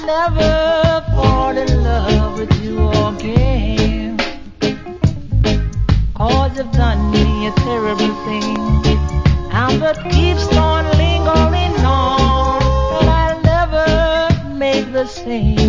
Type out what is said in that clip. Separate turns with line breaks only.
never fall in love with you again. 'Cause you've done me a terrible thing, and that keeps on lingering on, and I'll never make the same.